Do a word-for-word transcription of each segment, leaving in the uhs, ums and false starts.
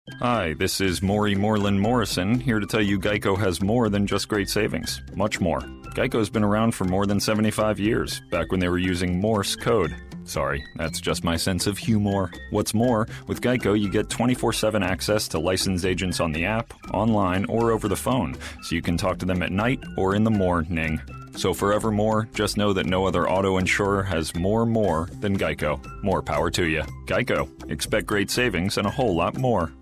Hi, this is Maury Moreland Morrison, here to tell you Geico has more than just great savings. Much more. Geico's been around for more than seventy-five years, back when they were using Morse code. Sorry, that's just my sense of humor. What's more, with Geico you get twenty-four seven access to licensed agents on the app, online, or over the phone, so you can talk to them at night or in the morning. So forevermore, just know that no other auto insurer has more more than Geico. More power to you. Geico. Expect great savings and a whole lot more.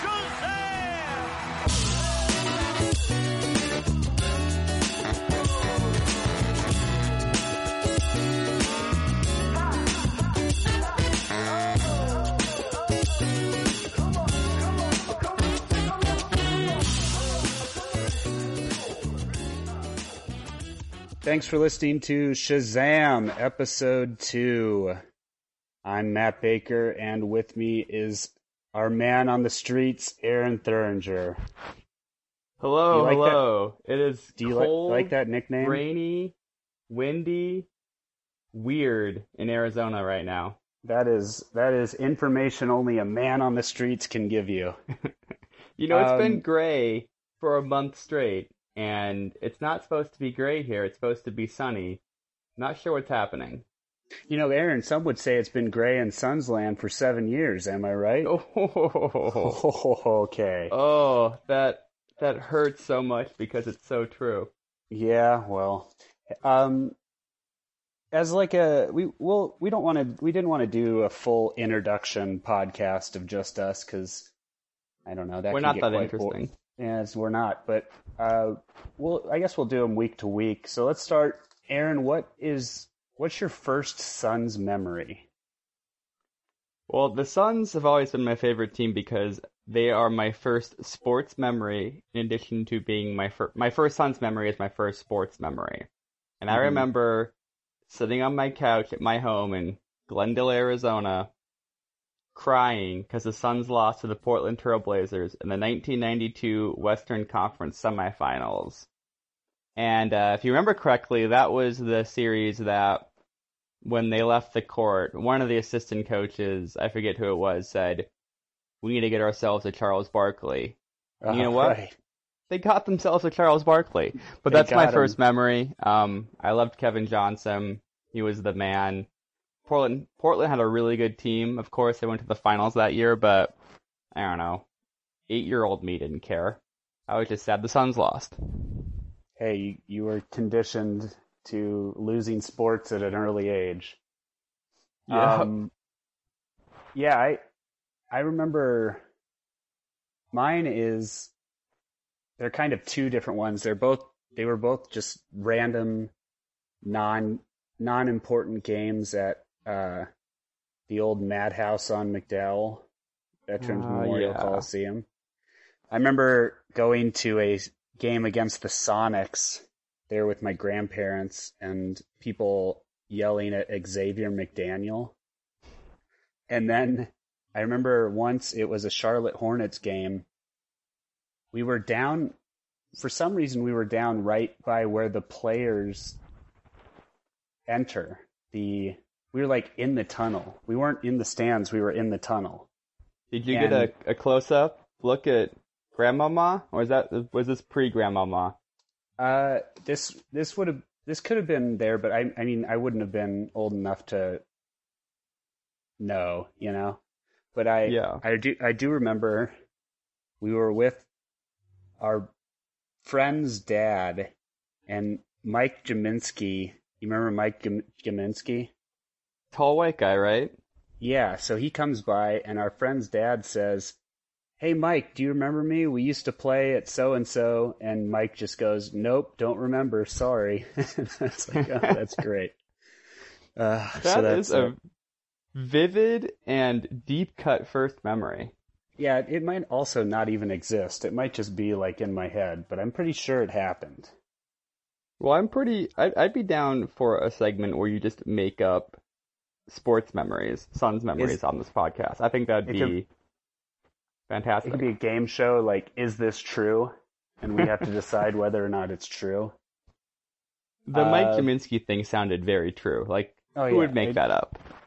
Thanks for listening to Shazam, Episode two. I'm Matt Baker, and with me is our man on the streets, Aaron Thuringer. Hello, like hello. That? It is Do you cold, like, like that nickname? Rainy, windy, weird in Arizona right now. That is that is information only a man on the streets can give you. You know, it's um, been gray for a month straight. And it's not supposed to be gray here. It's supposed to be sunny. Not sure what's happening. You know, Aaron, some would say it's been gray in Sunsland for seven years. Am I right? Oh, oh okay. Oh, that that hurts so much because it's so true. Yeah, well, um, as like a we well we don't want to we didn't want to do a full introduction podcast of just us because I don't know that we're can not get that quite interesting. Bo- Yes, we're not, but uh, well, I guess we'll do them week to week. So let's start. Aaron, what is what's your first Suns memory? Well, the Suns have always been my favorite team because they are my first sports memory. In addition to being my first, my first Suns memory is my first sports memory, and mm-hmm. I remember sitting on my couch at my home in Glendale, Arizona, crying because the Suns lost to the Portland Trailblazers in the nineteen ninety-two Western Conference semifinals. And uh, if you remember correctly, that was the series that when they left the court, one of the assistant coaches, I forget who it was, said, "We need to get ourselves a Charles Barkley." Uh, you know what? Right. They got themselves a Charles Barkley. But they that's my him. first memory. Um, I loved Kevin Johnson. He was the man. Portland Portland had a really good team. Of course, they went to the finals that year, but I don't know. Eight-year-old me didn't care. I was just sad the Suns lost. Hey, you, you were conditioned to losing sports at an early age. Yeah. Um, yeah, I I remember mine is they're kind of two different ones. They're both they were both just random non non-important games at Uh, the old Madhouse on McDowell, Veterans uh, Memorial yeah. Coliseum. I remember going to a game against the Sonics there with my grandparents and people yelling at Xavier McDaniel. And then I remember once it was a Charlotte Hornets game. We were down, for some reason we were down right by where the players enter the We were like in the tunnel. We weren't in the stands. We were in the tunnel. Did you and, get a, a close-up look at Grandmama, or is that was this pre-Grandmama? Uh, this this would have this could have been there, but I I mean I wouldn't have been old enough to know, you know. But I yeah. I do I do remember we were with our friend's dad and Mike Jaminski. You remember Mike Jaminski? Tall white guy, right? Yeah, so he comes by, and our friend's dad says, "Hey, Mike, do you remember me? We used to play at so-and-so." And Mike just goes, "Nope, don't remember, sorry." That's like, oh, that's great. Uh, that so that's is a vivid and deep-cut first memory. Yeah, it might also not even exist. It might just be, like, in my head, but I'm pretty sure it happened. Well, I'm pretty... I'd, I'd be down for a segment where you just make up sports memories, Suns memories is, on this podcast. I think that'd be could, fantastic. It could be a game show, like, is this true? And we have to decide whether or not it's true. The uh, Mike Jaminski thing sounded very true. Like, oh, who yeah, would make I, that up?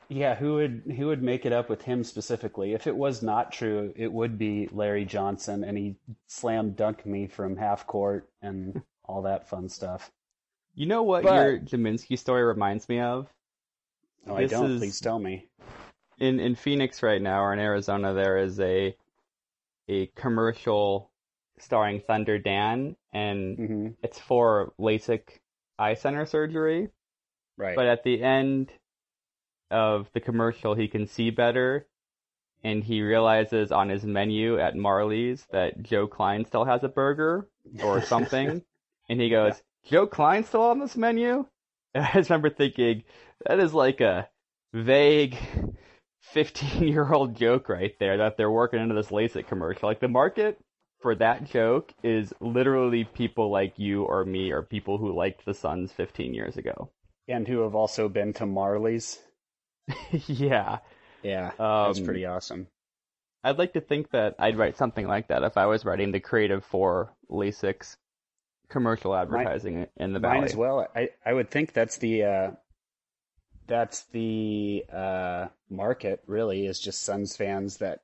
Yeah, who would who would make it up with him specifically? If it was not true, it would be Larry Johnson, and he slam dunked me from half court and all that fun stuff. You know what But your Zeminski story reminds me of? no, I This don't. is Please tell me. in in Phoenix right now, or in Arizona. There is a a commercial starring Thunder Dan, and Hmm. it's for LASIK eye center surgery. Right. But at the end of the commercial, he can see better, and he realizes on his menu at Marley's that Joe Klein still has a burger or something, and he goes, "Joe Klein still on this menu?" And I just remember thinking, that is like a vague fifteen-year-old joke right there that they're working into this LASIK commercial. Like, the market for that joke is literally people like you or me, or people who liked the Suns fifteen years ago. And who have also been to Marley's. Yeah. Yeah, Um, that's pretty awesome. I'd like to think that I'd write something like that if I was writing the creative for LASIK's commercial advertising in the Valley. Mine as well. I, I would think that's the uh, that's the uh, market, really, is just Suns fans that,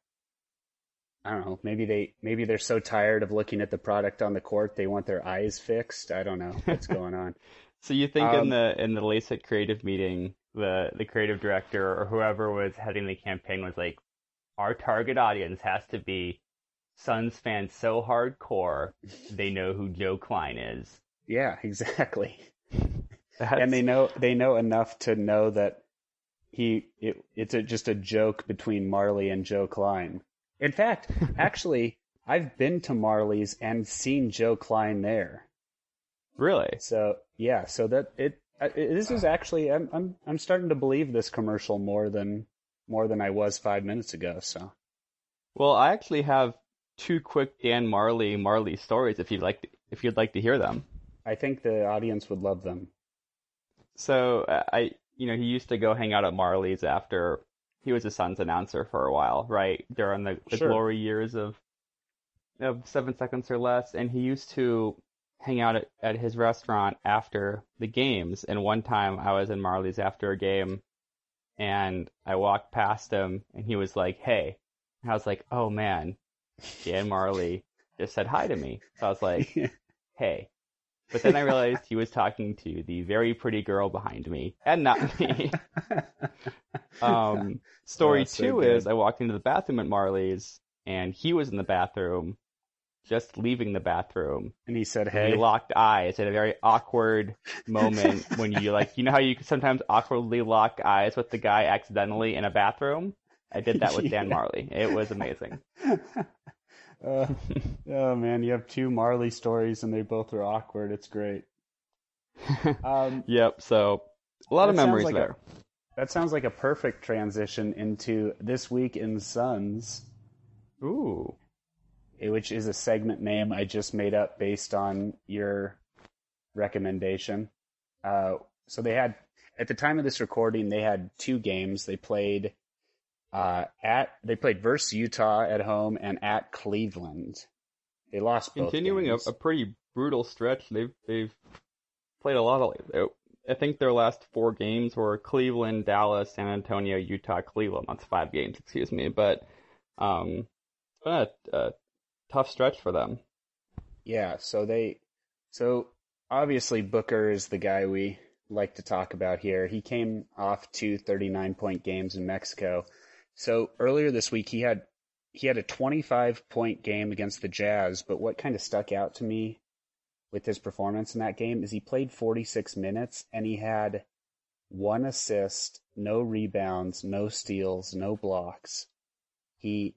I don't know, maybe they maybe they're so tired of looking at the product on the court they want their eyes fixed. I don't know what's going on. So you think Um, in the in the LASIK creative meeting, the the creative director or whoever was heading the campaign was like, our target audience has to be Suns fans so hardcore they know who Joe Klein is. Yeah, exactly. That's, And they know they know enough to know that he it, it's a, just a joke between Marley and Joe Klein. In fact, actually, I've been to Marley's and seen Joe Klein there. really. So yeah, so that it, it this is actually I'm I'm I'm starting to believe this commercial more than more than I was five minutes ago. So Well, I actually have two quick Dan Marley Marley stories if you'd like to, if you'd like to hear them. I think the audience would love them. So uh, I, you know, he used to go hang out at Marley's after he was a Suns announcer for a while, right? During the, the Sure. glory years of of Seven Seconds or Less, and he used to hang out at, at his restaurant after the games. And one time I was in Marley's after a game, and I walked past him, and he was like, "Hey," and I was like, "Oh man, Dan Marley just said hi to me." So I was like, "Hey." But then I realized he was talking to the very pretty girl behind me, and not me. um, story Oh, so two good. is I walked into the bathroom at Marley's, and he was in the bathroom, just leaving the bathroom. And he said, And "Hey." we locked eyes at a very awkward moment when you, like, you know how you can sometimes awkwardly lock eyes with the guy accidentally in a bathroom? I did that with Dan Yeah. Marley. It was amazing. uh, oh man, you have two Marley stories and they both are awkward. It's great. Um, Yep, so a lot of That sounds memories like a- there. that sounds like a perfect transition into This Week in Suns, Ooh. which is a segment name I just made up based on your recommendation. Uh, so they had, at the time of this recording, they had two games. They played uh, at they played versus Utah at home and at Cleveland. They lost both Continuing a, games. a pretty brutal stretch. They've they've played a lot of. I think their last four games were Cleveland, Dallas, San Antonio, Utah, Cleveland. That's five games, excuse me. But um, it's been a, a tough stretch for them. Yeah, so they, so obviously Booker is the guy we like to talk about here. He came off two thirty-nine point games in Mexico. So earlier this week he had he had a twenty-five point game against the Jazz, but what kind of stuck out to me with his performance in that game is he played forty-six minutes and he had one assist, no rebounds, no steals, no blocks. He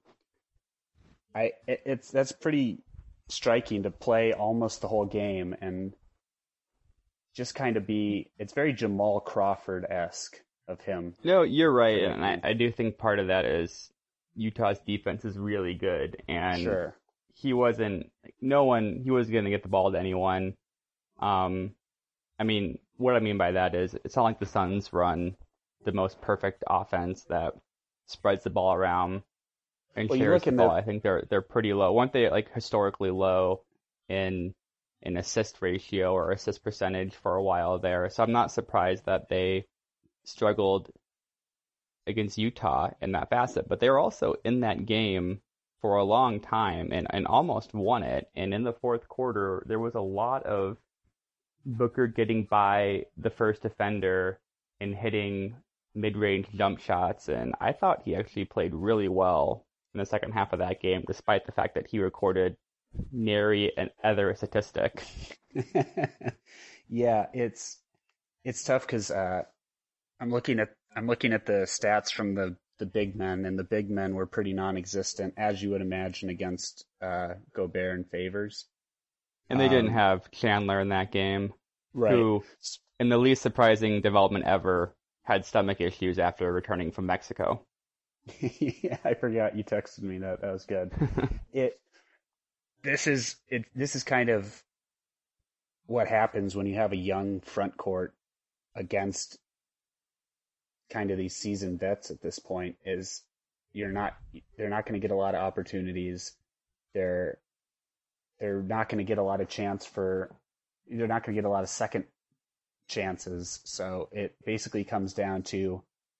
I it, it's that's pretty striking to play almost the whole game and just kind of be, it's very Jamal Crawford-esque of him. No, you're right, For and I, me. I do think part of that is Utah's defense is really good, and Sure. he wasn't, no one, he was going to get the ball to anyone. Um, I mean, what I mean by that is, it's not like the Suns run the most perfect offense that spreads the ball around and Well, you shares look the in ball. the- I think they're they're pretty low. Weren't they like historically low in in assist ratio or assist percentage for a while there? So I'm not surprised that they struggled against Utah in that facet, but they were also in that game for a long time and, and almost won it. And in the fourth quarter, there was a lot of Booker getting by the first defender and hitting mid-range jump shots, and I thought he actually played really well in the second half of that game, despite the fact that he recorded nary an other statistic. Yeah, it's it's tough because uh, I'm looking at I'm looking at the stats from the, the big men, and the big men were pretty non-existent, as you would imagine, against uh, Gobert and Favors. And they didn't Um, have Chandler in that game, Right. who, in the least surprising development ever, had stomach issues after returning from Mexico. Yeah, I forgot you texted me that. That was good. It this is it this is kind of what happens when you have a young front court against kind of these seasoned vets at this point. Is you're not they're not going to get a lot of opportunities. They're they're not going to get a lot of chance for they're not going to get a lot of second chances. So it basically comes down to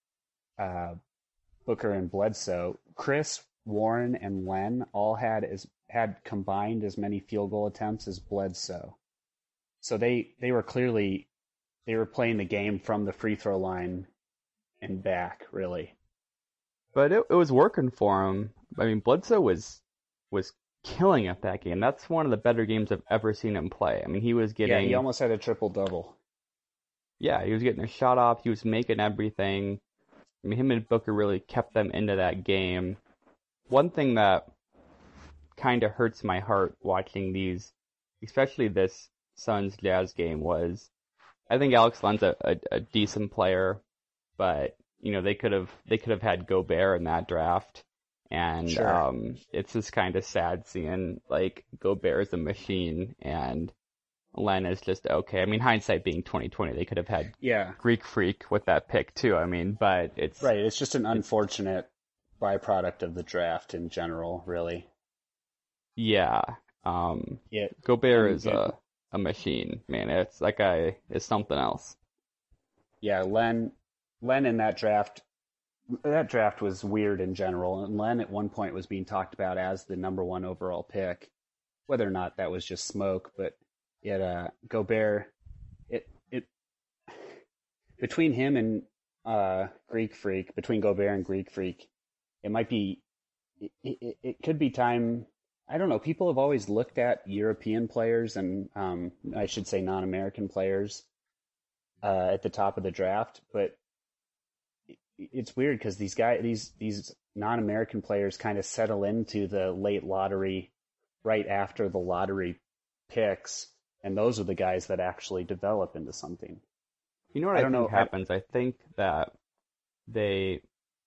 uh, Booker and Bledsoe. Chris, Warren, and Len all had as had combined as many field goal attempts as Bledsoe. So they, they were clearly they were playing the game from the free throw line and back, really. But it, it was working for him. I mean, Bledsoe was was killing it that game. That's one of the better games I've ever seen him play. I mean, he was getting... Yeah, he almost had a triple-double. Yeah, he was getting a shot off. He was making everything. I mean, him and Booker really kept them into that game. One thing that kind of hurts my heart watching these, especially this Suns Jazz game, was I think Alex Len's a, a, a decent player, but you know they could have they could have had Gobert in that draft, and Sure. um, it's just kind of sad seeing like Gobert is a machine and Len is just okay. I mean, hindsight being twenty twenty, they could have had Yeah, Greek Freak with that pick too. I mean, but it's right. It's just an unfortunate byproduct of the draft in general, really. yeah. Um, Yeah, Gobert and- is a a machine, man. It's that guy is something else. yeah. Len, Len in that draft, that draft was weird in general. And Len at one point was being talked about as the number one overall pick, whether or not that was just smoke. But it, uh, Gobert, it it between him and uh, Greek Freak, between Gobert and Greek Freak, it might be, it, it, it could be time. I don't know. People have always looked at European players and um, I should say non-American players uh, at the top of the draft, but it, it's weird because these guys, these these non-American players, kind of settle into the late lottery, right after the lottery picks, and those are the guys that actually develop into something. You know what I I, don't think know, I- happens? I think that they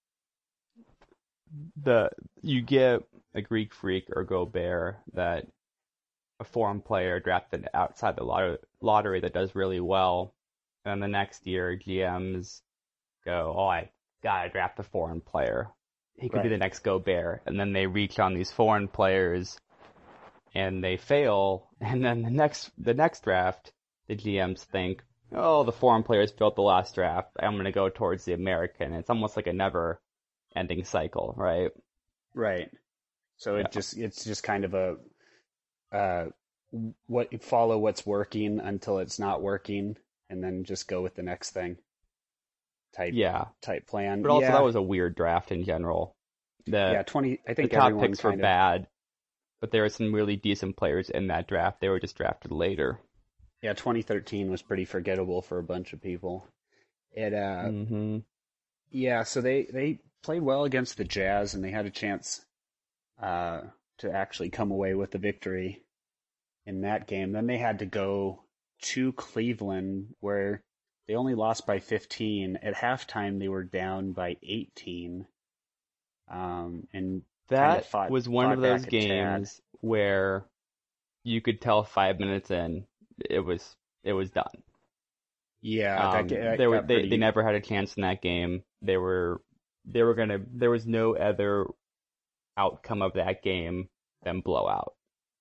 the you get a Greek Freak or Gobert that a foreign player drafted outside the lottery, lottery that does really well, and the next year G Ms go, oh, I gotta draft a foreign player. He could be Right. the next Gobert, and then they reach on these foreign players, and they fail, and then the next the next draft, the G Ms think, oh, the foreign players built the last draft. I'm gonna go towards the American. It's almost like a never-ending cycle, right? Right. So Yeah. it just it's just kind of a uh, what follow what's working until it's not working, and then just go with the next thing. Type Yeah, type plan. but also yeah, that was a weird draft in general. The yeah. Twenty. I the think top everyone picks were kind of bad, but there were some really decent players in that draft. They were just drafted later. yeah. twenty thirteen was pretty forgettable for a bunch of people. It uh hmm yeah. So they they played well against the Jazz, and they had a chance uh to actually come away with the victory in that game. Then they had to go to Cleveland, where they only lost by fifteen. At halftime, they were down by eighteen. Um, and That Kinda fought- was one fought of those back a tad. games where you could tell five minutes in it was it was done. yeah, Um, that, ga- that they were got they, pretty- they never had a chance in that game. They were they were gonna there was no other outcome of that game than blowout.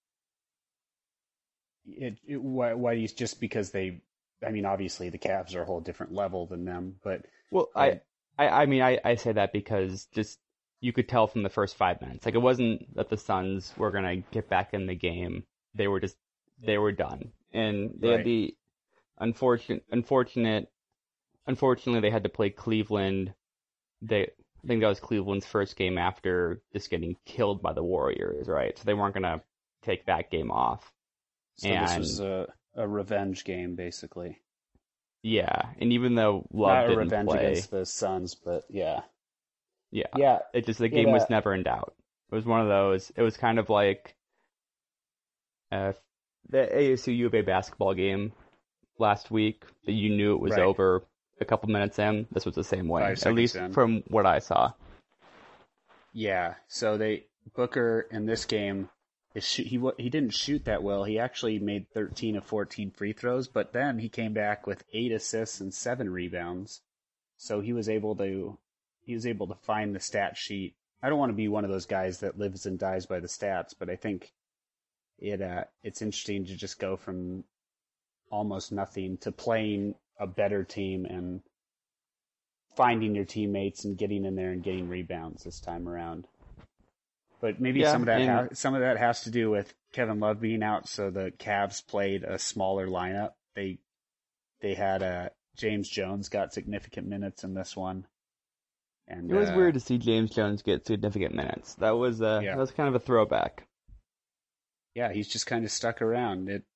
It, it, why, why do you, just because they? I mean, obviously the Cavs are a whole different level than them, but Well, I- I I, I mean, I, I say that because just you could tell from the first five minutes. Like, it wasn't that the Suns were going to get back in the game. They were just, they were done. And they Right. had the unfortunate, unfortunate, unfortunately, they had to play Cleveland. They, I think that was Cleveland's first game after just getting killed by the Warriors, right? So they weren't going to take that game off. So and, this was a, a revenge game, basically. Yeah, and even though Love Not a didn't revenge play, against the Suns, but yeah. yeah, Yeah. it just the it, game uh, was never in doubt. It was one of those. It was kind of like uh, the A S U U of A basketball game last week. That you knew it was Right. over a couple minutes in. This was the same way, Five at seconds least in. from what I saw. Yeah. So they Booker in this game, is shoot, he wa- he didn't shoot that well. He actually made thirteen of fourteen free throws, but then he came back with eight assists and seven rebounds. So he was able to he was able to find the stat sheet. I don't want to be one of those guys that lives and dies by the stats, but I think it uh, it's interesting to just go from almost nothing to playing a better team and finding your teammates and getting in there and getting rebounds this time around. But maybe Yeah, some of that and- ha- some of that has to do with Kevin Love being out, so the Cavs played a smaller lineup. They they had uh, James Jones got significant minutes in this one, and It was uh, weird to see James Jones get significant minutes. That was uh, Yeah. that was kind of a throwback. Yeah, he's just kind of stuck around. It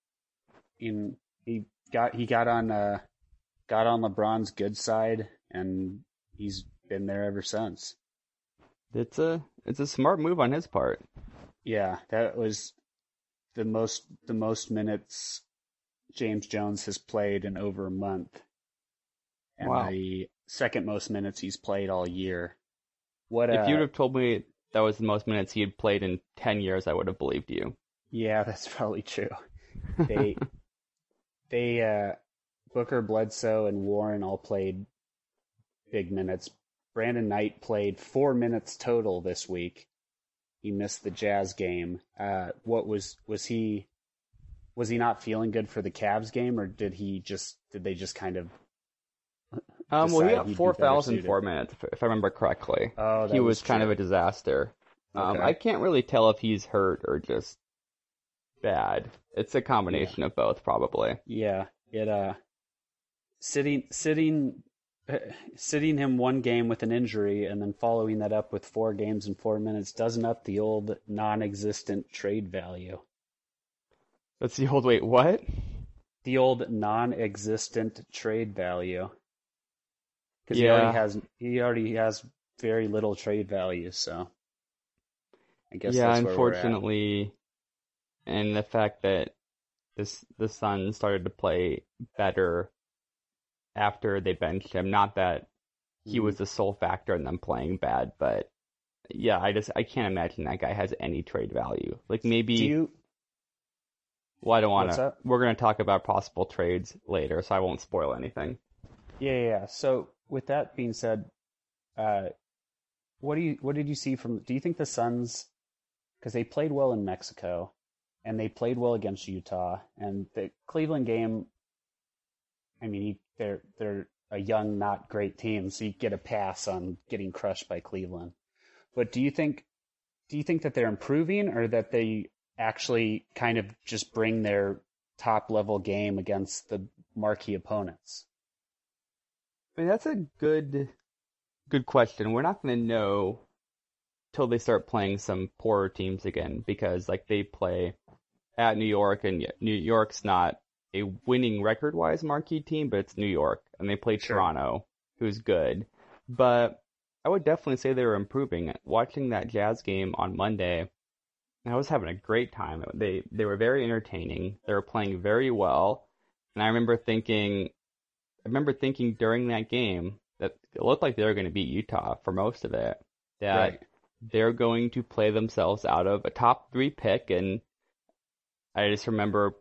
in he got he got on uh, got on LeBron's good side, and he's been there ever since. It's a it's a smart move on his part. Yeah, that was the most the most minutes James Jones has played in over a month, and Wow. the second most minutes he's played all year. What? Uh, If you'd have told me that was the most minutes he had played in ten years, I would have believed you. Yeah, that's probably true. They they uh, Booker, Bledsoe, and Warren all played big minutes. Brandon Knight played four minutes total this week. He missed the Jazz game. Uh, what was was he? Was he not feeling good for the Cavs game, or did he just did they just kind of? Um, well, he decide got he'd be four better fouls in suited? four minutes, if, if I remember correctly. Oh, that he was, kind true. of a disaster. Um, Okay. I can't really tell if he's hurt or just bad. It's a combination of both, probably. Yeah, it uh, sitting sitting uh, sitting him one game with an injury and then following that up with four games in four minutes doesn't up the old non-existent trade value. That's the old wait. What? The old non-existent trade value. Because he Yeah. already has he already has very little trade value, so I guess yeah, that's where we're at. unfortunately, and the fact that this the Suns started to play better after they benched him. Not that he Mhm. was the sole factor in them playing bad, but yeah, I just I can't imagine that guy has any trade value. Like maybe. Do you? Well, I don't want What's to. up? We're going to talk about possible trades later, so I won't spoil anything. Yeah, yeah, yeah. So with that being said, uh, what do you what did you see from? Do you think the Suns, because they played well in Mexico, and they played well against Utah, and the Cleveland game? I mean, you- they're they're a young, not great team, so you get a pass on getting crushed by Cleveland. But do you think do you think that they're improving, or that they actually kind of just bring their top level game against the marquee opponents? I mean, that's a good, good question. We're not going to know till they start playing some poorer teams again, because like they play at New York, and yet New York's not a winning record-wise marquee team, but it's New York, and they play Sure. Toronto, who's good. But I would definitely say they were improving. Watching that Jazz game on Monday, I was having a great time. They they were very entertaining. They were playing very well, and I remember thinking, I remember thinking during that game that it looked like they were going to beat Utah for most of it. That Right. they're going to play themselves out of a top three pick, and I just remember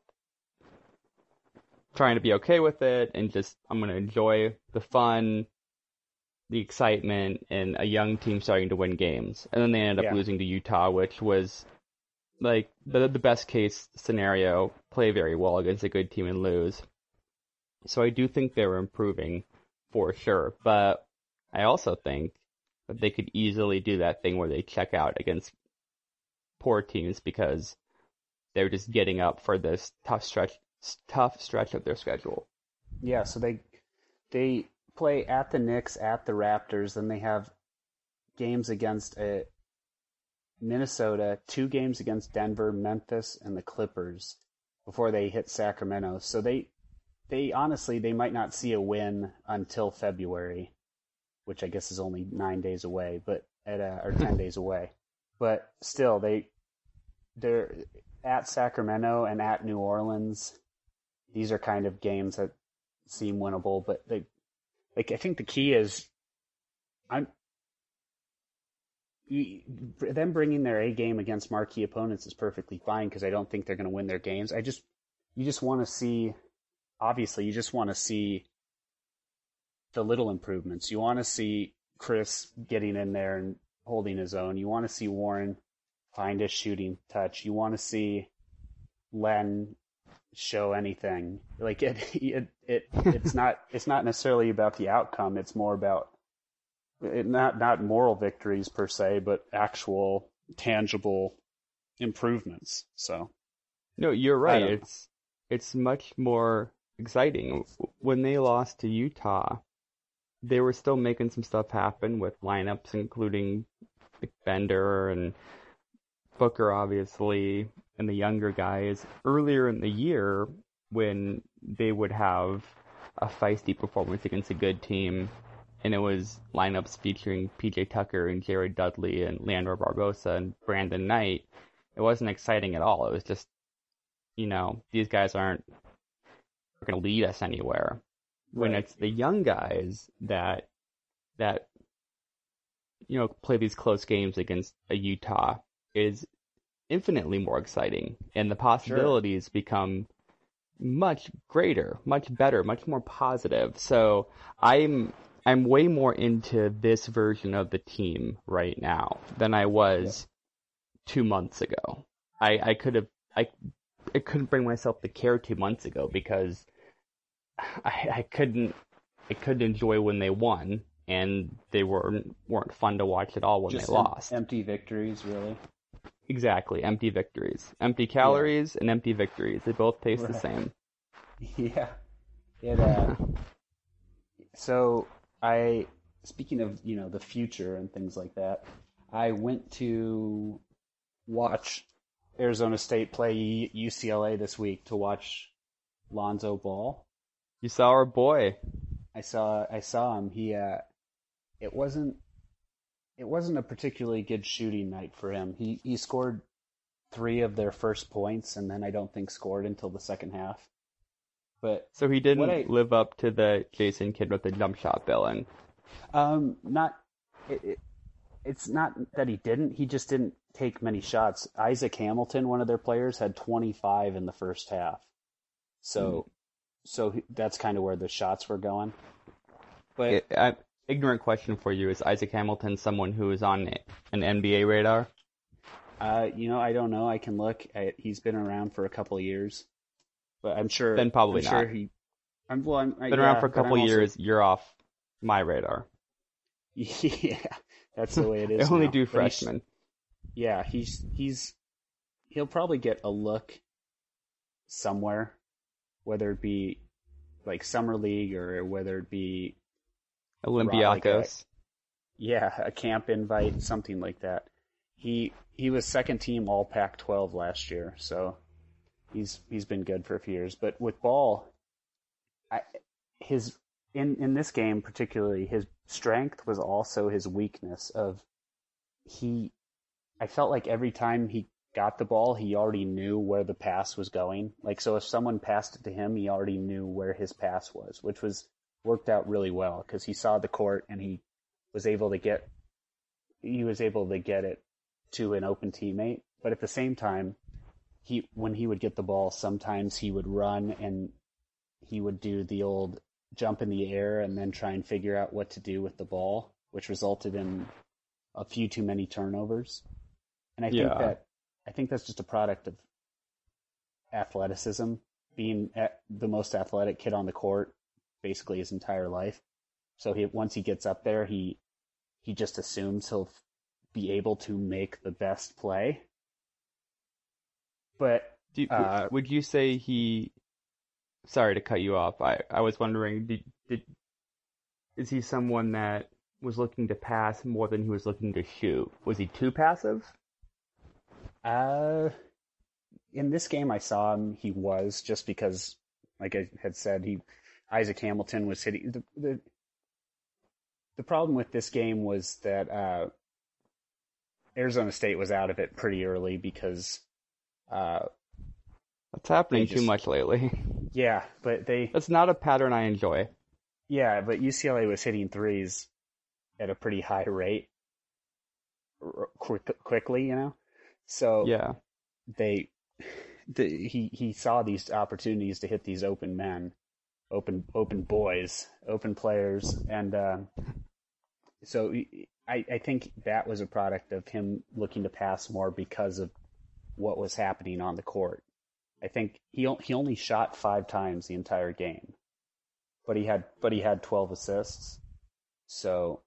trying to be okay with it and just I'm going to enjoy the fun, the excitement, and a young team starting to win games. And then they ended up Yeah. losing to Utah, which was like the the best case scenario, play very well against a good team and lose. So I do think they were improving for sure. But I also think that they could easily do that thing where they check out against poor teams because they're just getting up for this tough stretch, tough stretch of their schedule. Yeah, so they they play at the Knicks, at the Raptors, then they have games against uh, Minnesota, two games against Denver, Memphis, and the Clippers before they hit Sacramento. So they they honestly they might not see a win until February, which I guess is only nine days away, but at uh, or ten days away. But still, they they're at Sacramento and at New Orleans. These are kind of games that seem winnable, but they like I think the key is I'm them bringing their A game against marquee opponents is perfectly fine because I don't think they're going to win their games. I just you just want to see obviously you just want to see the little improvements. You want to see Chris getting in there and holding his own. You want to see Warren find his shooting touch. You want to see Len show anything. Like it, it, it it's not it's not necessarily about the outcome. It's more about it, not not moral victories per se, but actual tangible improvements. So no, you're right. It's it's much more exciting. When they lost to Utah, they were still making some stuff happen with lineups, including Bender and Booker, obviously, and the younger guys. Earlier in the year, when they would have a feisty performance against a good team, and it was lineups featuring P J Tucker and Jared Dudley and Leandro Barbosa and Brandon Knight, it wasn't exciting at all. It was just, you know, these guys aren't going to lead us anywhere. When right. It's the young guys that that you know play these close games against a Utah is infinitely more exciting, and the possibilities sure. become much greater, much better, much more positive. So I'm I'm way more into this version of the team right now than I was yeah. two months ago. I I could have I I couldn't bring myself to care two months ago because I, I couldn't I couldn't enjoy when they won, and they weren't weren't fun to watch at all when Just they lost. Empty victories, really. Exactly, empty victories, empty calories, yeah. and empty victories. They both taste right. the same. Yeah. It. Uh, so I, speaking of you know the future and things like that, I went to watch Arizona State play U C L A this week to watch Lonzo Ball. You saw our boy. I saw I saw him. He uh it wasn't it wasn't a particularly good shooting night for him. He he scored three of their first points and then I don't think scored until the second half. But so he didn't I, live up to the Jason Kidd with the jump shot billing. Um not it, it it's not that he didn't, he just didn't take many shots. Isaac Hamilton, one of their players, had twenty-five in the first half. So mm. So that's kind of where the shots were going. But it, I, ignorant question for you: is Isaac Hamilton someone who is on an N B A radar? Uh, you know, I don't know. I can look. I, he's been around for a couple of years, but I'm sure. Then probably I'm not. Sure he, I'm, well, I'm, been yeah, around for a couple of also, years. You're off my radar. Yeah, that's the way it is. They only now. do But freshmen. He's, yeah, he's he's he'll probably get a look somewhere. Whether it be like summer league or whether it be Olympiacos, like a, yeah, a camp invite, something like that. He he was second team All Pac twelve last year, so he's he's been good for a few years. But with Ball, I, his in in this game particularly, his strength was also his weakness. Of he, I felt like every time he got the ball, he already knew where the pass was going. Like, so if someone passed it to him, he already knew where his pass was, which was worked out really well because he saw the court and he was able to get, he was able to get it to an open teammate. But at the same time, he, when he would get the ball, sometimes he would run and he would do the old jump in the air and then try and figure out what to do with the ball, which resulted in a few too many turnovers. And I think yeah. that I think that's just a product of athleticism, being the most athletic kid on the court basically his entire life. So he once he gets up there, he he just assumes he'll be able to make the best play. But Do you, uh, would you say he? Sorry to cut you off. I, I was wondering, did, did is he someone that was looking to pass more than he was looking to shoot? Was he too passive? Uh, in this game, I saw him. He was just because, like I had said, he Isaac Hamilton was hitting the the. The problem with this game was that uh, Arizona State was out of it pretty early because. Uh, That's happening just, too much lately. Yeah, but they. That's not a pattern I enjoy. Yeah, but U C L A was hitting threes at a pretty high rate, quick, quickly, you know. So yeah, they, the, he he saw these opportunities to hit these open men, open open boys, open players, and uh, so I I think that was a product of him looking to pass more because of what was happening on the court. I think he he only shot five times the entire game, but he had but he had twelve assists. So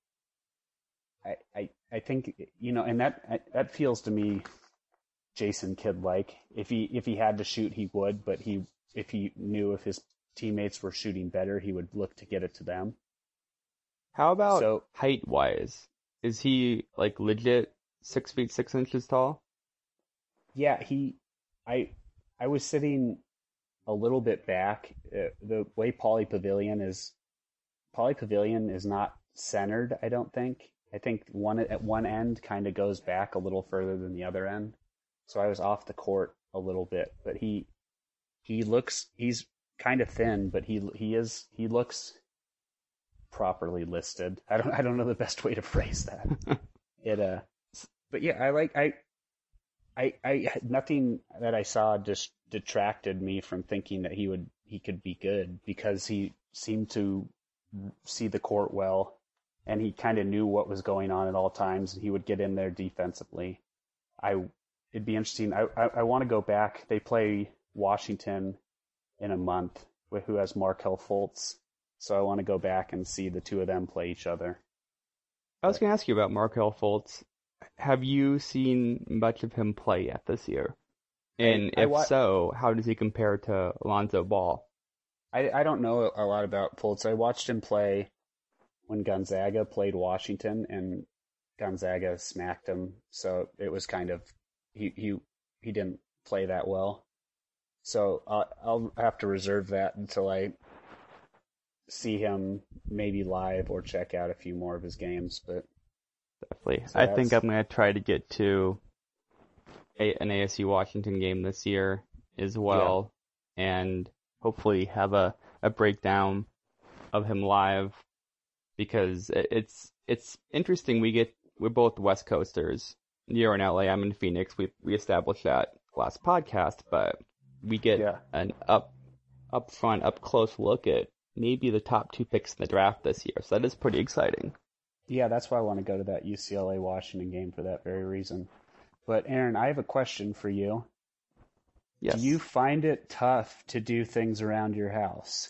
I I I think, you know, and that that feels to me Jason Kidd like. If he if he had to shoot, he would, but he if he knew if his teammates were shooting better, he would look to get it to them. How about so, height wise? Is he like legit six feet six inches tall? Yeah, he I. I was sitting a little bit back. Uh, the way Pauley Pavilion is, Pauley Pavilion is not centered, I don't think. I think one at one end kind of goes back a little further than the other end. So I was off the court a little bit, but he he looks he's kind of thin, but he he is he looks properly listed. I don't I don't know the best way to phrase that. it uh, but yeah, I like I. I, I nothing that I saw just detracted me from thinking that he would he could be good, because he seemed to see the court well, and he kind of knew what was going on at all times, and he would get in there defensively. I it'd be interesting. I I, I want to go back. They play Washington in a month, with who has Markelle Fultz, so I want to go back and see the two of them play each other. I was going to ask you about Markelle Fultz. Have you seen much of him play yet this year? And I, I if wa- so, how does he compare to Alonzo Ball? I, I don't know a lot about Fultz. I watched him play when Gonzaga played Washington, and Gonzaga smacked him. So it was kind of he he he didn't play that well. So uh, I'll have to reserve that until I see him maybe live or check out a few more of his games. But definitely, so I think I'm gonna try to get to a, an A S U Washington game this year as well, yeah. and hopefully have a, a breakdown of him live, because it's it's interesting. We get we're both West Coasters. You're in L A, I'm in Phoenix. We we established that last podcast, but we get yeah. an up up front, up close look at maybe the top two picks in the draft this year. So that is pretty exciting. Yeah, that's why I want to go to that U C L A Washington game for that very reason. But Aaron, I have a question for you. Yes. Do you find it tough to do things around your house?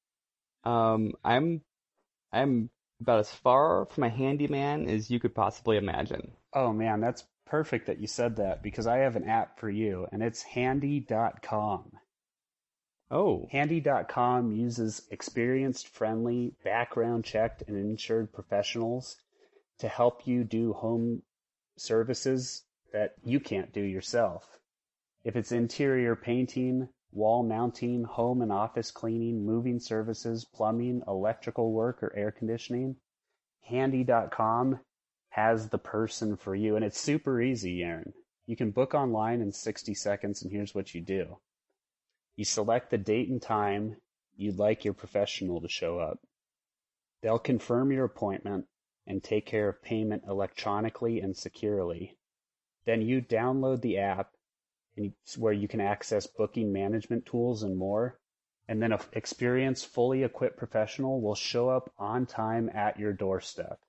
Um, I'm I'm about as far from a handyman as you could possibly imagine. Oh man, that's perfect that you said that, because I have an app for you, and it's handy dot com. Oh. handy dot com uses experienced, friendly, background-checked, and insured professionals to help you do home services that you can't do yourself. If it's interior painting, wall mounting, home and office cleaning, moving services, plumbing, electrical work, or air conditioning, handy dot com has the person for you. And it's super easy, Aaron. You can book online in sixty seconds, and here's what you do. You select the date and time you'd like your professional to show up. They'll confirm your appointment and take care of payment electronically and securely. Then you download the app, and where you can access booking management tools and more. And then an experienced, fully equipped professional will show up on time at your doorstep.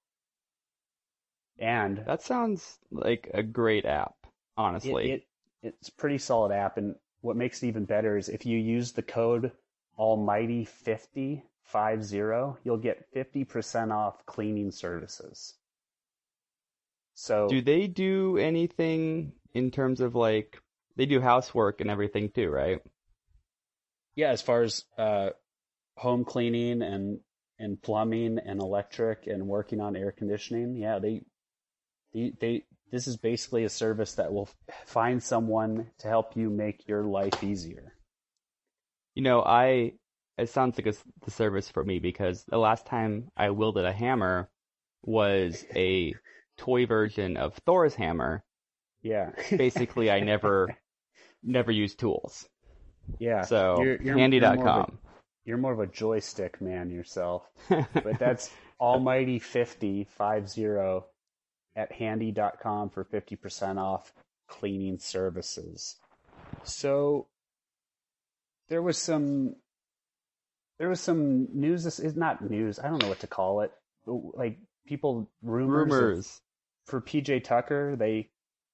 And that sounds like a great app, honestly. It, it, it's a pretty solid app, and what makes it even better is if you use the code almighty fifty five zero, you'll get fifty percent off cleaning services. So Do they do anything in terms of like they do housework and everything too, right? yeah, as far as uh, home cleaning and and plumbing and electric and working on air conditioning, yeah, they they, they this is basically a service that will find someone to help you make your life easier. You know, I it sounds like a, the service for me because the last time I wielded a hammer was a toy version of Thor's hammer. Yeah. Basically, I never never used tools. Yeah. So you're, you're, handy dot com. You're more, a, you're more of a joystick man yourself. But that's almighty fifty, five zero at handy dot com for fifty percent off cleaning services. So there was some there was some news. This is not news. I don't know what to call it. Like people rumors, Rumors. Of, for P J Tucker, they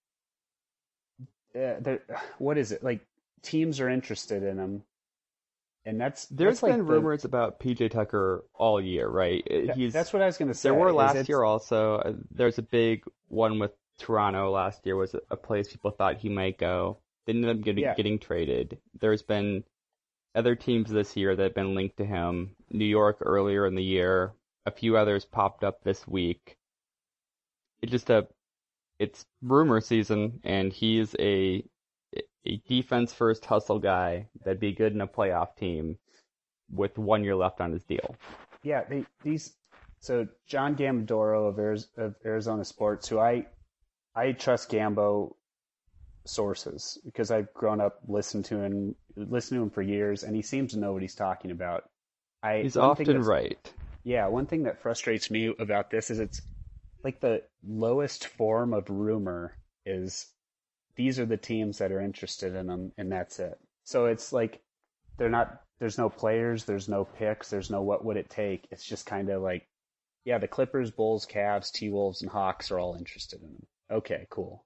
uh, what is it? Like teams are interested in him. And that's There's that's been like the, rumors about P J Tucker all year, right? He's That's what I was going to say. There were is last it's- year also. There's a big one with Toronto last year was a place people thought he might go. They ended up getting, Yeah. getting traded. There's been other teams this year that have been linked to him. New York earlier in the year. A few others popped up this week. It's just a, it's rumor season, and he's a a defense first hustle guy that'd be good in a playoff team with one year left on his deal. Yeah, they, these. So John Gambadoro of, Ariz, of Arizona Sports, who I I trust Gambo sources because I've grown up listening to him, listening to him for years, and he seems to know what he's talking about. I, He's one thing often that's- right. Yeah, one thing that frustrates me about this is it's like the lowest form of rumor is these are the teams that are interested in them, and that's it. So it's like they're not. There's no players. There's no picks. There's no what would it take. It's just kind of like, yeah, the Clippers, Bulls, Cavs, T-Wolves, and Hawks are all interested in him. Okay, cool.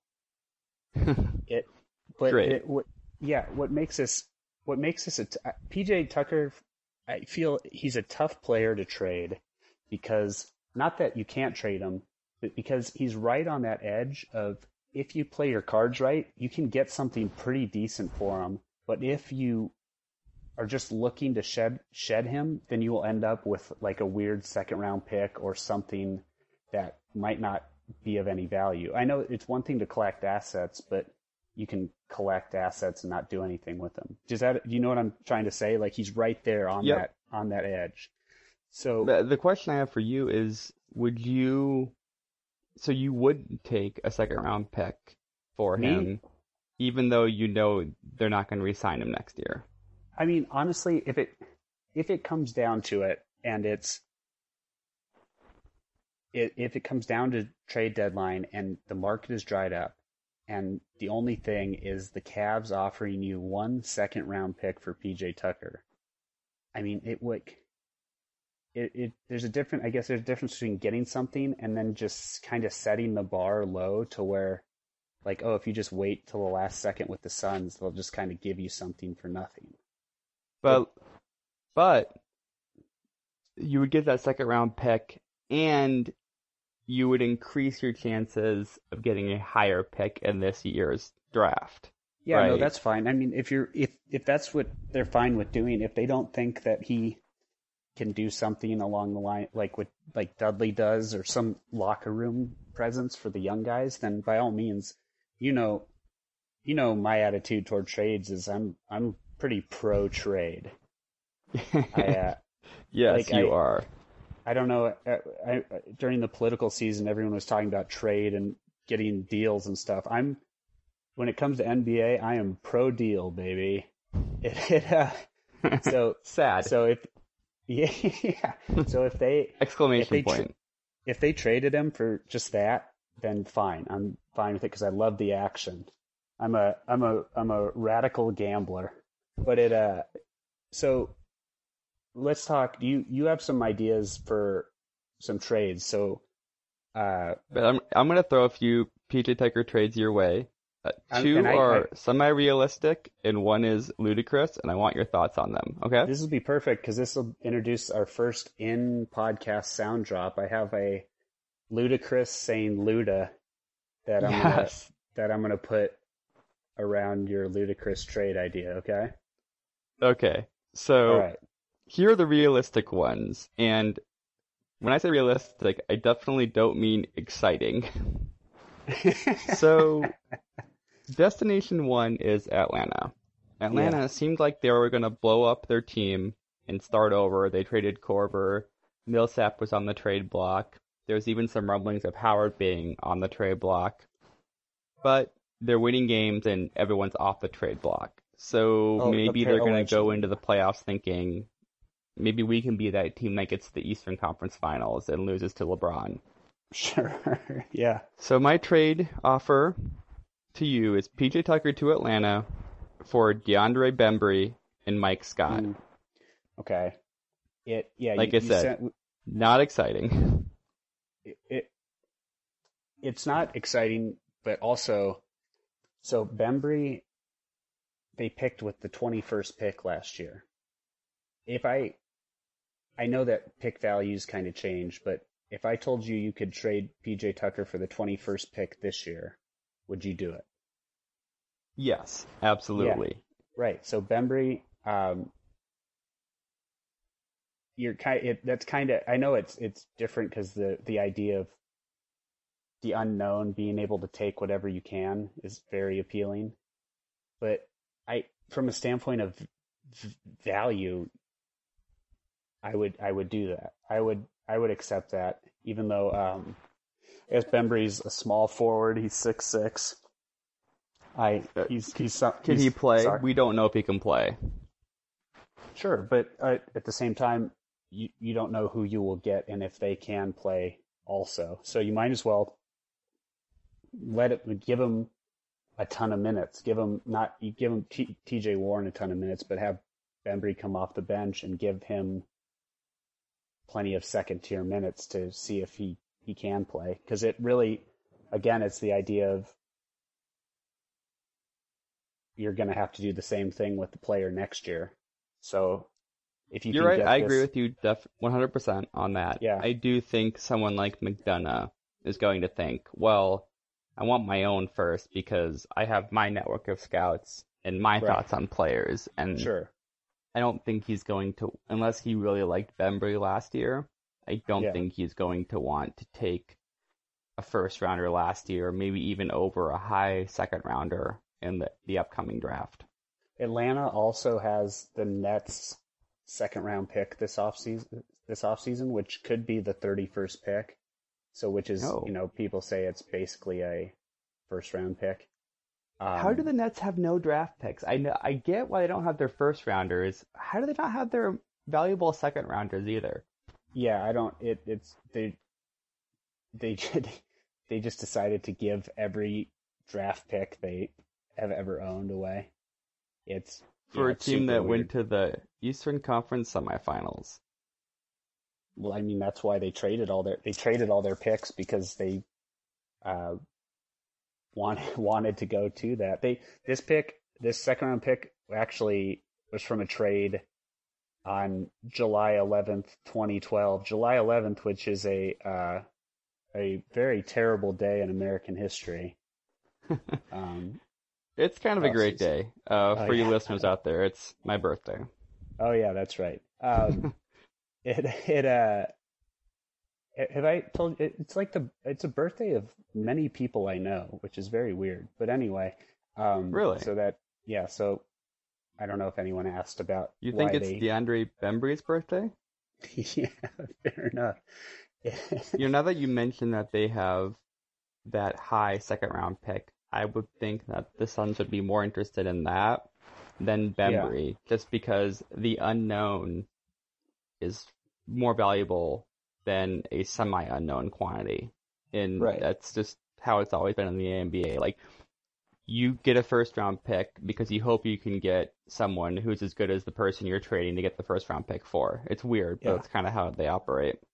it, but Great. It, what, yeah, what makes this what makes this a t- P J Tucker? I feel he's a tough player to trade because not that you can't trade him, but because he's right on that edge of if you play your cards right, you can get something pretty decent for him. But if you are just looking to shed shed him, then you will end up with like a weird second round pick or something that might not be of any value. I know it's one thing to collect assets, but you can collect assets and not do anything with them. Does that, do you know what I'm trying to say? Like he's right there on Yep. that on that edge. So The, the question I have for you is, would you, so you would take a second round pick for Me? him, even though you know they're not going to re-sign him next year? I mean, honestly, if it if it comes down to it, and it's it, if it comes down to trade deadline and the market is dried up, and the only thing is the Cavs offering you one second round pick for P J Tucker, I mean, it would. It, it there's a different I guess there's a difference between getting something and then just kind of setting the bar low to where, like, oh, if you just wait till the last second with the Suns, they'll just kind of give you something for nothing. But, but you would get that second round pick, and you would increase your chances of getting a higher pick in this year's draft. Yeah, no, Right. that's fine. I mean, if you're if if that's what they're fine with doing, if they don't think that he can do something along the line like what like Dudley does or some locker room presence for the young guys, then by all means, you know, you know my attitude toward trades is I'm I'm pretty pro trade. I uh, yes, like, you I- are. I don't know. I, I, during the political season, everyone was talking about trade and getting deals and stuff. I'm when it comes to N B A, I am pro deal, baby. It, it uh, so Sad. so if yeah, yeah. So if they Exclamation if they tra- point. if they traded him for just that, then fine. I'm fine with it because I love the action. I'm a I'm a I'm a radical gambler. But it uh so let's talk. You you have some ideas for some trades. So uh But I'm I'm gonna throw a few P J Tucker trades your way. Uh, Um, two and I, are I, semi-realistic, and one is ludicrous, and I want your thoughts on them. Okay? this will be perfect because this will introduce our first in podcast sound drop. I have a ludicrous saying Luda that I'm gonna Yes. that I'm gonna put around your ludicrous trade idea. Okay. Okay. All So right. here are the realistic ones, and when I say realistic, I definitely don't mean exciting. So, Destination One is Atlanta. Atlanta Yeah. seemed like they were going to blow up their team and start over. They traded Korver. Millsap was on the trade block. There's even some rumblings of Howard being on the trade block. But they're winning games and everyone's off the trade block. So Oh, maybe appa- they're going to go allegedly. into the playoffs thinking maybe we can be that team that gets to the Eastern Conference Finals and loses to LeBron. Sure. Yeah. So my trade offer to you is P J Tucker to Atlanta for DeAndre Bembry and Mike Scott. Mm, okay. It. Yeah. Like you, I you said, sent, not exciting. it, it. It's not exciting, but also, so Bembry, they picked with the twenty-first pick last year. If I, I know that pick values kind of change, but if I told you you could trade P J Tucker for the twenty-first pick this year, would you do it? Yes, absolutely. Right. So Bembry, um, you're kind. It, that's kind of. I know it's it's different because the the idea of the unknown, being able to take whatever you can, is very appealing. But I, from a standpoint of v- value, I would I would do that. I would I would accept that, even though um, I guess Bembry's a small forward. He's six six. I Uh, he's he's some, Can he's, he play? sorry. We don't know if he can play. Sure, but uh, at the same time, you you don't know who you will get and if they can play also. So you might as well let it give him a ton of minutes. Give him not you give him T, TJ Warren a ton of minutes, but have Bembry come off the bench and give him plenty of second tier minutes to see if he he can play. Because it really, again, it's the idea of you're going to have to do the same thing with the player next year. So if you You're can right. get I this, agree with you def- one hundred percent on that. Yeah. I do think someone like McDonough is going to think, well, I want my own first because I have my network of scouts and my Right. thoughts on players. And Sure. I don't think he's going to, unless he really liked Bembry last year, I don't Yeah. think he's going to want to take a first rounder last year, maybe even over a high second rounder in the, the upcoming draft. Atlanta also has the Nets second round pick this offseason, this offseason, which could be the thirty-first pick. So which is, Oh. you know, people say it's basically a first round pick. Um, How do the Nets have no draft picks? I know, I get why they don't have their first rounders. How do they not have their valuable second rounders either? Yeah, I don't. It it's they they they just decided to give every draft pick they have ever owned away. It's For yeah, a it's team super that weird. went to the Eastern Conference semifinals. Well, I mean that's why they traded all their they traded all their picks because they uh wanted wanted to go to that. They this pick this second round pick actually was from a trade on July eleventh, twenty twelve. July eleventh, which is a uh, a very terrible day in American history. Um, It's kind of a great day uh, Oh, for you yeah. listeners out there. It's my birthday. oh yeah, that's right. Um, it it uh, have I told it, it's like the it's a birthday of many people I know, which is very weird. But anyway, um, Really? So that yeah, so I don't know if anyone asked about You why think it's they, DeAndre Bembry's birthday? yeah, fair enough. You know, now that you mentioned that they have that high second round pick, I would think that the Suns would be more interested in that than Bembry, just because the unknown is more valuable than a semi-unknown quantity. And Right. that's just how it's always been in the N B A. Like, you get a first round pick because you hope you can get someone who's as good as the person you're trading to get the first round pick for. It's weird, but Yeah. that's kind of how they operate.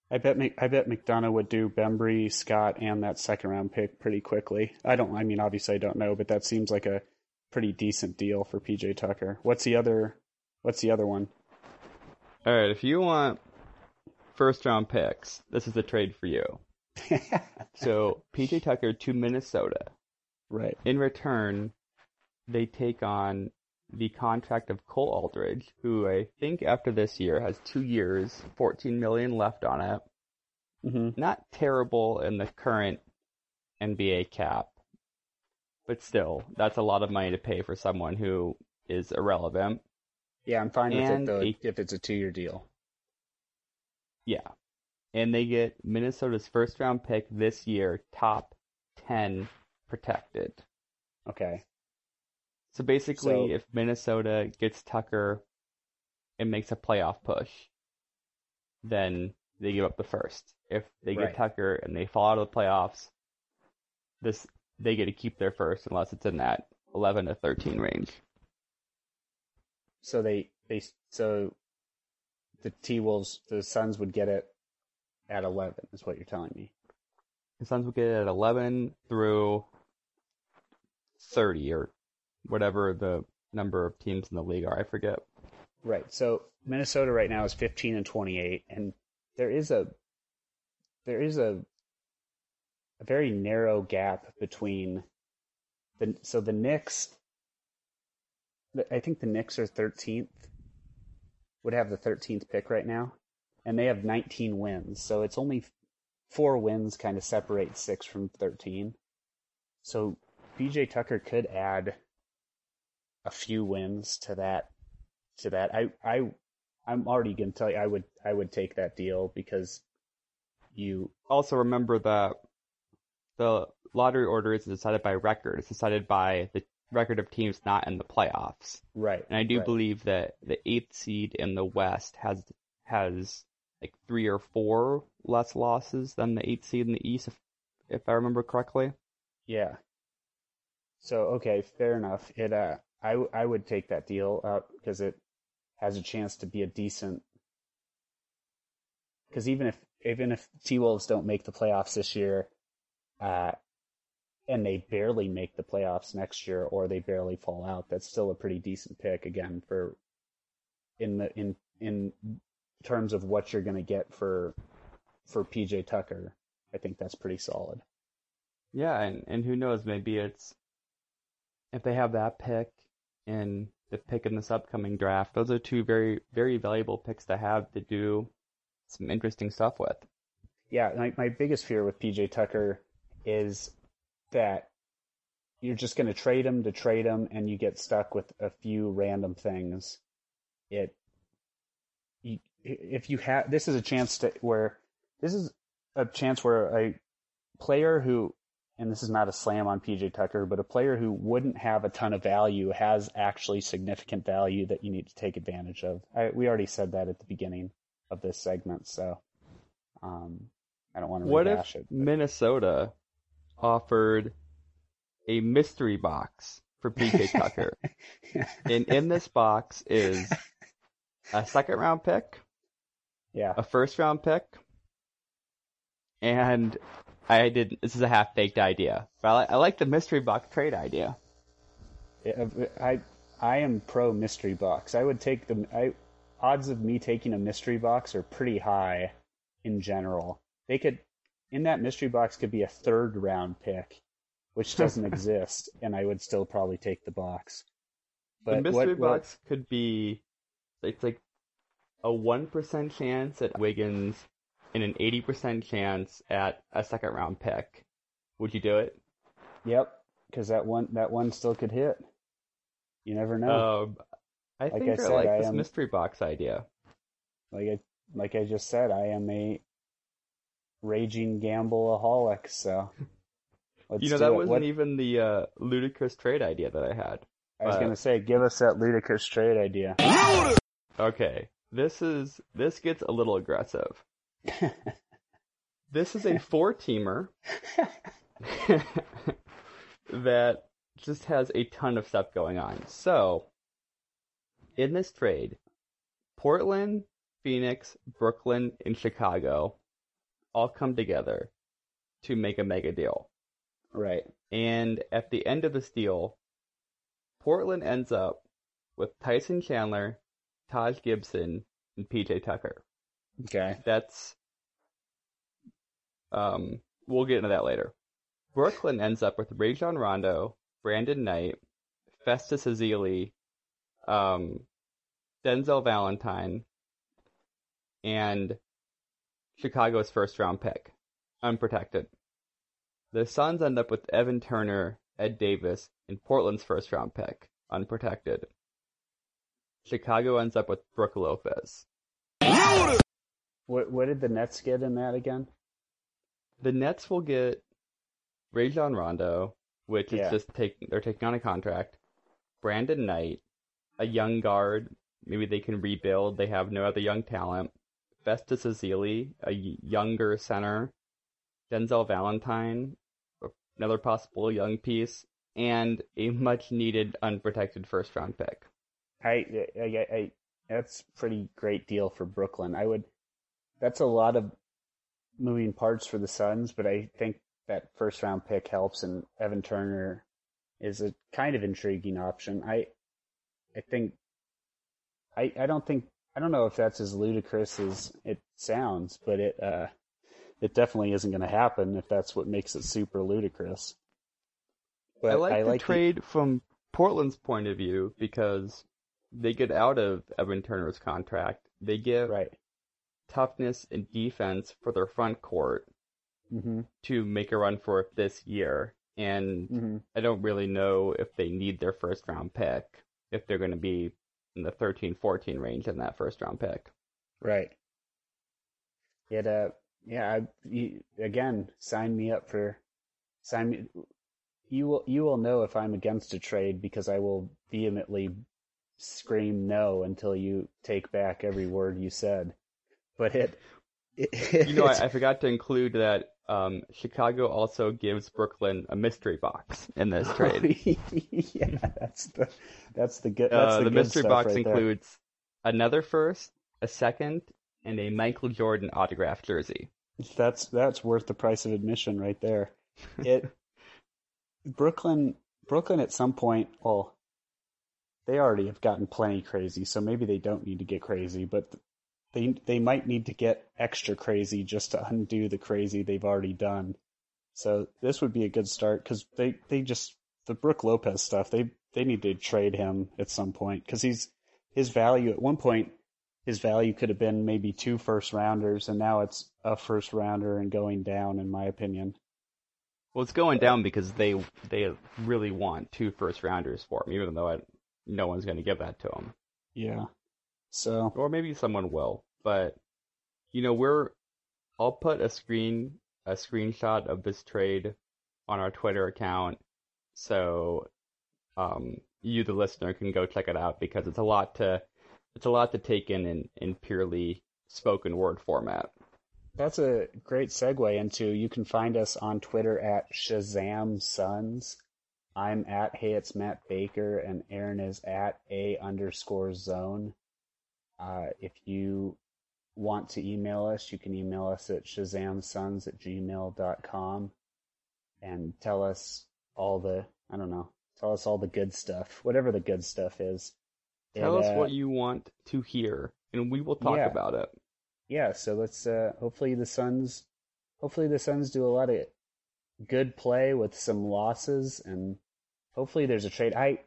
I bet Mc, I bet McDonough would do Bembry, Scott, and that second round pick pretty quickly. I don't. I mean, obviously, I don't know, but that seems like a pretty decent deal for P J Tucker. What's the other? What's the other one? All right, if you want first round picks, this is the trade for you. So P J Tucker to Minnesota. Right. In return, they take on the contract of Cole Aldridge, who I think after this year has two years, fourteen million dollars left on it. Mm-hmm. Not terrible in the current N B A cap, but still, that's a lot of money to pay for someone who is irrelevant. Yeah, I'm fine with And it though a- if it's a two-year deal. Yeah. And they get Minnesota's first round pick this year, top ten protected. Okay. So basically, So- if Minnesota gets Tucker and makes a playoff push, then they give up the first. If they get Right. Tucker and they fall out of the playoffs, this they get to keep their first unless it's in that eleven to thirteen range. So they they so the T Wolves, the Suns would get it at eleven, is what you're telling me. The Suns will get it at eleven through thirty or whatever the number of teams in the league are. I forget. Right. So Minnesota right now is fifteen and twenty-eight, and there is a there is a a very narrow gap between the so the Knicks. I think the Knicks are thirteenth. Would have the thirteenth pick right now, and they have nineteen wins. So it's only four wins kind of separate six from thirteen. So P J Tucker could add a few wins to that. To that, I I I'm already gonna tell you I would I would take that deal because you Also remember that the lottery order is decided by record. It's decided by the record of teams not in the playoffs. right And I do right. believe that the eighth seed in the West has has like three or four less losses than the eighth seed in the East, if, if I remember correctly. Yeah. So okay, fair enough. It uh I w- I would take that deal up because it has a chance to be a decent. Because even if even if T Wolves don't make the playoffs this year, uh, and they barely make the playoffs next year, or they barely fall out, that's still a pretty decent pick again for in the in in terms of what you're going to get for for P J Tucker. I think that's pretty solid. Yeah, and, and who knows, maybe it's if they have that pick and the pick in this upcoming draft, those are two very, very valuable picks to have to do some interesting stuff with. Yeah, my, my biggest fear with P J Tucker is that you're just going to trade him to trade him, and you get stuck with a few random things. It, you, if you have, this is a chance to where this is a chance where a player who, and this is not a slam on P J Tucker, but a player who wouldn't have a ton of value has actually significant value that you need to take advantage of. I, we already said that at the beginning of this segment, so um, I don't want to What rehash if it. but- Minnesota offered a mystery box for P J Tucker? And in this box is a second round pick, Yeah, a first round pick, and I did. This is a half baked idea, but I, li- I like the mystery box trade idea. I I am pro mystery box. I would take the I, odds of me taking a mystery box are pretty high in general. They could in that mystery box could be a third round pick, which doesn't exist, and I would still probably take the box. The But mystery what, what, box could be it's like a one percent chance at Wiggins and an eighty percent chance at a second round pick. Would you do it? Yep, because that one that one still could hit. You never know. Um, I Like think I I, said, like I this am- mystery box idea. Like I like I just said, I am a raging gambleaholic. So let's You know, do that it. wasn't What- even the uh, ludicrous trade idea that I had. I was uh, gonna say, give us that ludicrous trade idea. Okay, this is this gets a little aggressive. This is a four-teamer that just has a ton of stuff going on. So, in this trade, Portland, Phoenix, Brooklyn, and Chicago all come together to make a mega deal. Right. And at the end of this deal, Portland ends up with Tyson Chandler, Taj Gibson, and P J Tucker. Okay. That's, um, we'll get into that later. Brooklyn ends up with Rajon Rondo, Brandon Knight, Festus Ezeli, um, Denzel Valentine, and Chicago's first round pick, unprotected. The Suns end up with Evan Turner, Ed Davis, and Portland's first round pick, unprotected. Chicago ends up with Brook Lopez. What what did the Nets get in that again? The Nets will get Rajon Rondo, which Yeah. is just taking they're taking on a contract. Brandon Knight, a young guard. Maybe they can rebuild. They have no other young talent. Festus Ezeli, a y- younger center. Denzel Valentine, another possible young piece, and a much-needed unprotected first-round pick. I, I, I, I that's a pretty great deal for Brooklyn. I would. That's a lot of moving parts for the Suns, but I think that first round pick helps, and Evan Turner is a kind of intriguing option. I, I think. I, I don't think I don't know if that's as ludicrous as it sounds, but it uh, it definitely isn't going to happen if that's what makes it super ludicrous. But I like I the like trade from Portland's point of view because they get out of Evan Turner's contract. They the, get right. toughness and defense for their front court Mm-hmm. to make a run for it this year. And Mm-hmm. I don't really know if they need their first round pick, if they're going to be in the thirteen fourteen range in that first round pick. Right. It uh yeah, I, you, again, sign me up for sign me. You will you will know if I'm against a trade because I will vehemently scream no until you take back every word you said. But it, it You know, I, I forgot to include that um, Chicago also gives Brooklyn a mystery box in this trade. yeah, that's the that's the good. That's Uh, the, the good mystery stuff box right there. includes another first, a second, and a Michael Jordan autographed jersey. That's that's worth the price of admission right there. It Brooklyn Brooklyn at some point, well, they already have gotten plenty crazy, so maybe they don't need to get crazy, but they they might need to get extra crazy just to undo the crazy they've already done. So this would be a good start because they, they just the Brook Lopez stuff, they they need to trade him at some point because he's his value at one point. His value could have been maybe two first rounders, and now it's a first rounder and going down, in my opinion. Well, it's going down because they they really want two first rounders for him, even though I, no one's going to give that to him. Yeah. So Or maybe someone will. But you know, we're I'll put a screen a screenshot of this trade on our Twitter account, so um, you, the listener, can go check it out because it's a lot to it's a lot to take in in, in purely spoken word format. that's a great segue into, you can find us on Twitter at Shazam Suns. I'm at Hey It's Matt Baker, and Aaron is at A underscore zone. Uh, if you want to email us, you can email us at shazamsuns at gmail dot com and tell us all the, I don't know, tell us all the good stuff, whatever the good stuff is. Tell And, us uh, what you want to hear, and we will talk yeah. about it. Yeah, so let's, uh, hopefully the Suns, hopefully the Suns do a lot of good play with some losses, and hopefully there's a trade. I,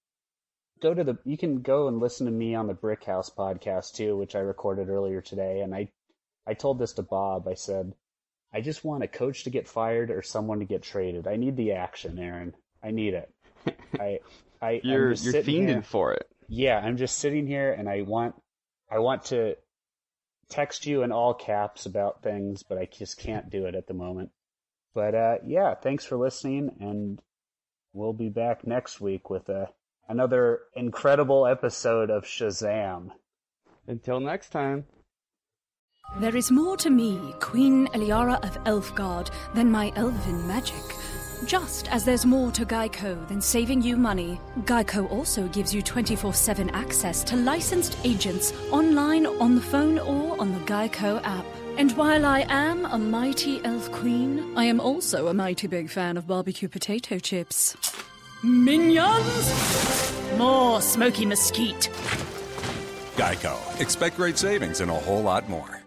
go to the, you can go and listen to me on the Brick House podcast too, which I recorded earlier today. And I, I told this to Bob. I said, I just want a coach to get fired or someone to get traded. I need the action, Aaron. I need it. I, I, You're I'm just you're sitting fiending here. for it. Yeah, I'm just sitting here and I want, I want to text you in all caps about things, but I just can't do it at the moment. But, uh, yeah, thanks for listening, and we'll be back next week with a, another incredible episode of Shazam. Until next time. There is more to me, Queen Eliara of Elfgard, than my elven magic. Just as there's more to Geico than saving you money, Geico also gives you twenty-four seven access to licensed agents online, on the phone, or on the Geico app. And while I am a mighty elf queen, I am also a mighty big fan of barbecue potato chips. Minions! More smoky mesquite. Geico. Expect great savings and a whole lot more.